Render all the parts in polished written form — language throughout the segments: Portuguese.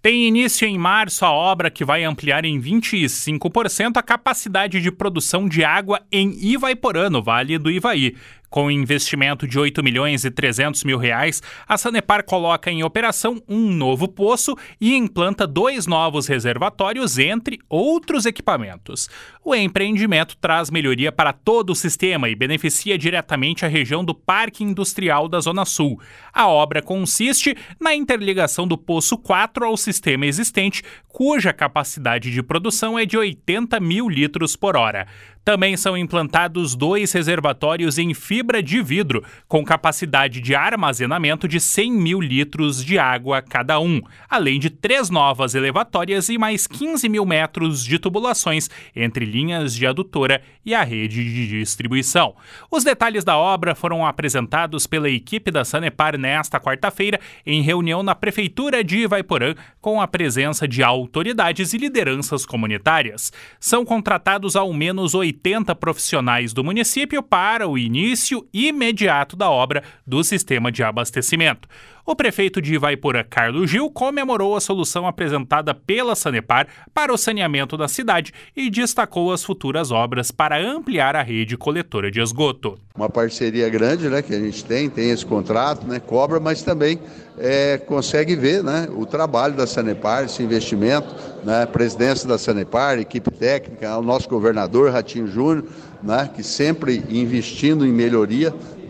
Tem início em março a obra que vai ampliar em 25% a capacidade de produção de água em Ivaiporã, no Vale do Ivaí. Com investimento de R$8.300.000, a Sanepar coloca em operação um novo poço e implanta 2 novos reservatórios, entre outros equipamentos. O empreendimento traz melhoria para todo o sistema e beneficia diretamente a região do Parque Industrial da Zona Sul. A obra consiste na interligação do Poço 4 ao sistema existente, cuja capacidade de produção é de 80 mil litros por hora. Também são implantados 2 reservatórios em fibra de vidro, com capacidade de armazenamento de 100 mil litros de água cada um, além de 3 novas elevatórias e mais 15 mil metros de tubulações entre linhas de adutora e a rede de distribuição. Os detalhes da obra foram apresentados pela equipe da Sanepar nesta quarta-feira, em reunião na Prefeitura de Ivaiporã, com a presença de autoridades e lideranças comunitárias. São contratados ao menos 80 profissionais do município para o início imediato da obra do sistema de abastecimento. O prefeito de Ivaiporã, Carlos Gil, comemorou a solução apresentada pela Sanepar para o saneamento da cidade e destacou as futuras obras para ampliar a rede coletora de esgoto. Uma parceria grande, que a gente tem esse contrato, cobra, mas também consegue ver, o trabalho da Sanepar, esse investimento, presidência da Sanepar, equipe técnica, o nosso governador Ratinho Júnior, que sempre investindo em melhoria,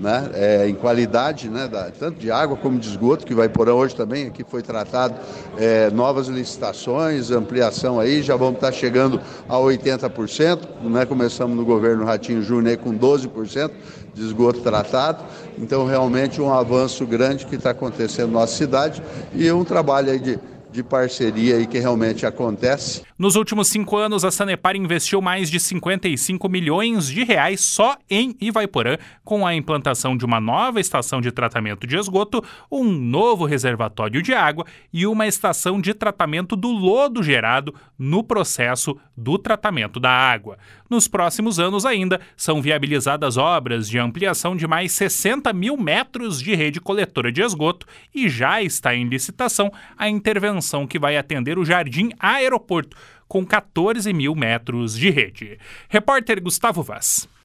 em qualidade, tanto de água como de esgoto, que Ivaiporã hoje também aqui foi tratado, novas licitações, ampliação aí, já vamos estar chegando a 80%, começamos no governo Ratinho Júnior aí com 12% de esgoto tratado, então realmente um avanço grande que está acontecendo na nossa cidade e um trabalho aí de parceria aí que realmente acontece. Nos últimos 5 anos, a Sanepar investiu mais de 55 milhões de reais só em Ivaiporã, com a implantação de uma nova estação de tratamento de esgoto, um novo reservatório de água e uma estação de tratamento do lodo gerado no processo do tratamento da água. Nos próximos anos ainda, são viabilizadas obras de ampliação de mais 60 mil metros de rede coletora de esgoto e já está em licitação a intervenção que vai atender o Jardim Aeroporto, com 14 mil metros de rede. Repórter Gustavo Vaz.